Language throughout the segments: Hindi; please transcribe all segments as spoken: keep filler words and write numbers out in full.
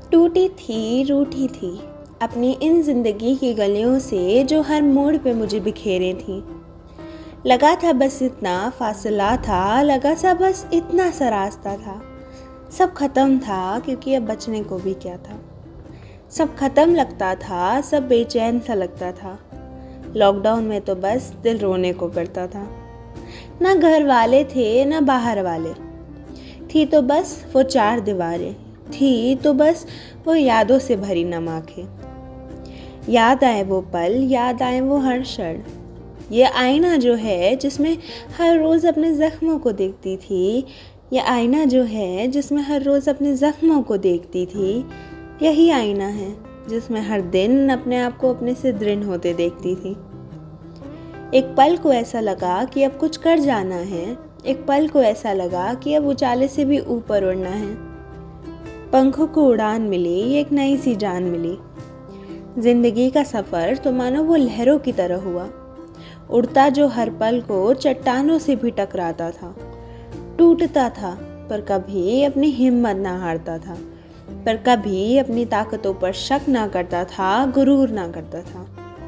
टूटी थी, रूठी थी अपनी इन जिंदगी की गलियों से जो हर मोड़ पे मुझे बिखेरे थी। लगा था बस इतना फासला था, लगा सा बस इतना सा रास्ता था। सब खत्म था क्योंकि अब बचने को भी क्या था। सब खत्म लगता था, सब बेचैन सा लगता था। लॉकडाउन में तो बस दिल रोने को करता था। ना घर वाले थे ना बाहर वाले, थी तो बस वो चार दीवारें, थी तो बस वो यादों से भरी नम आँखें। याद आए वो पल, याद आए वो हर क्षण। ये आईना जो है जिसमें हर रोज़ अपने ज़ख्मों को देखती थी, ये आईना जो है जिसमें हर रोज़ अपने ज़ख्मों को देखती थी, यही आईना है जिसमें हर दिन अपने आप को अपने से दृढ़ होते देखती थी। एक पल को ऐसा लगा कि अब कुछ कर जाना है, एक पल को ऐसा लगा कि अब उजाले से भी ऊपर उड़ना है। पंखों को उड़ान मिली, एक नई सी जान मिली। जिंदगी का सफ़र तो मानो वो लहरों की तरह हुआ, उड़ता जो हर पल को चट्टानों से भी टकराता था। टूटता था पर कभी अपनी हिम्मत ना हारता था, पर कभी अपनी ताकतों पर शक ना करता था, गुरूर ना करता था।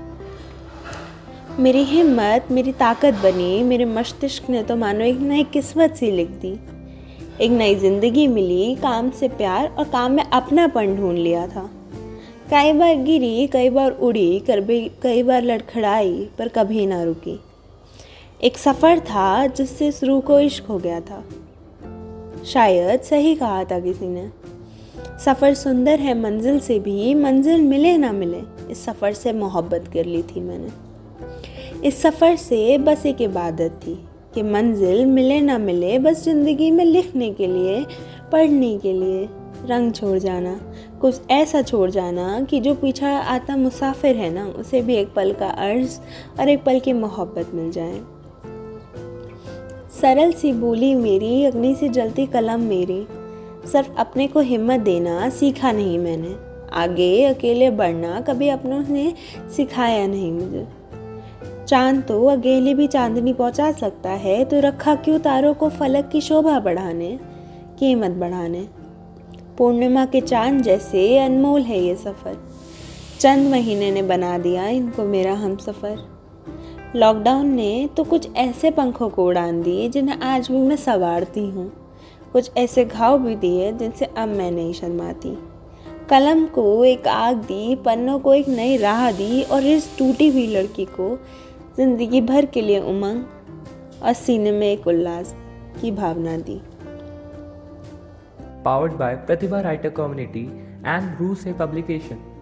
मेरी हिम्मत मेरी ताकत बनी, मेरे मस्तिष्क ने तो मानो एक नई किस्मत सी लिख दी। एक नई जिंदगी मिली, काम से प्यार और काम में अपनापन ढूंढ लिया था। कई बार गिरी, कई बार उड़ी, कई बार लड़खड़ाई, पर कभी ना रुकी। एक सफ़र था जिससे इस रूह को इश्क हो गया था। शायद सही कहा था किसी ने, सफ़र सुंदर है मंजिल से भी, मंजिल मिले ना मिले, इस सफ़र से मोहब्बत कर ली थी मैंने। इस सफ़र से बस एक इबादत थी कि मंजिल मिले ना मिले, बस ज़िंदगी में लिखने के लिए, पढ़ने के लिए रंग छोड़ जाना, कुछ ऐसा छोड़ जाना कि जो पीछा आता मुसाफिर है ना, उसे भी एक पल का अर्ज़ और एक पल की मोहब्बत मिल जाए। सरल सी बोली मेरी, अग्नि सी जलती कलम मेरी, सिर्फ अपने को हिम्मत देना सीखा नहीं मैंने। आगे अकेले बढ़ना कभी अपनों ने सिखाया नहीं मुझे। चांद तो अकेले भी चांदनी पहुंचा सकता है, तो रखा क्यों तारों को फलक की शोभा बढ़ाने, कीमत बढ़ाने। पूर्णिमा के चांद जैसे अनमोल है ये सफ़र, चंद महीने ने बना दिया इनको मेरा हमसफ़र। लॉकडाउन ने तो कुछ ऐसे पंखों को उड़ान दिए जिन्हें आज भी मैं संवारती हूँ, कुछ ऐसे घाव भी दिए जिनसे अब मैं नहीं शर्माती। कलम को एक आग दी, पन्नों को एक नई राह दी, और इस टूटी हुई लड़की को जिंदगी भर के लिए उमंग और सीने में एक उल्लास की भावना दी। Powered by Pratibha Writer Community and Ruse Publication.